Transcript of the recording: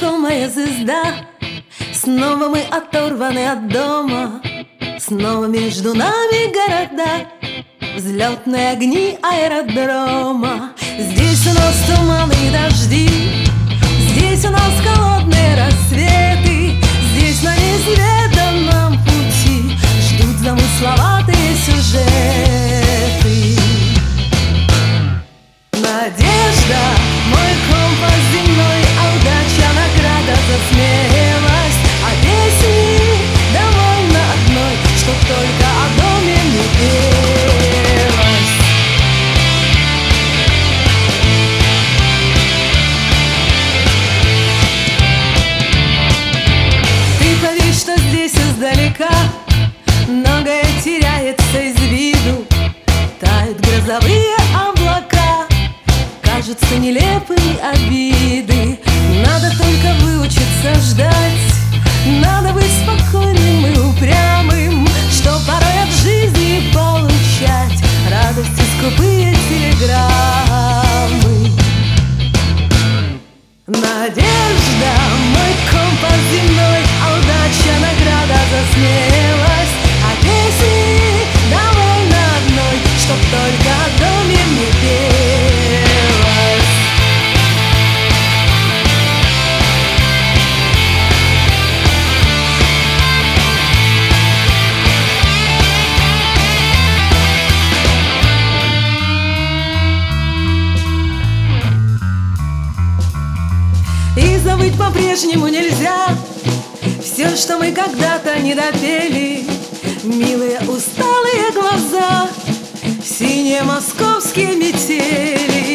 знакомая звезда. Снова мы оторваны от дома, снова между нами города, взлетные огни аэродрома. Здесь у нас туманы и дожди, здесь у нас холодные рассветы, здесь на неизведанном пути ждут замысловатые сюжеты. Надежда, мой компас земной, а удача награда за смелость. А песни довольно одной, чтоб только о доме не пелось. Ты поверь, что здесь издалека многое теряется из виду, тают грозовые облака, кажутся нелепыми обиды. Надо только выучиться ждать, надо быть спокойным и упрямым, чтоб порой от жизни получать радости скупые телеграммы. Надежда, мой компас земной, а удача награда за смелость. А песни довольно одной, чтоб только о доме мне пелось. И забыть по-прежнему нельзя все, что мы когда-то не допели. Милые усталые глаза, синие московские метели.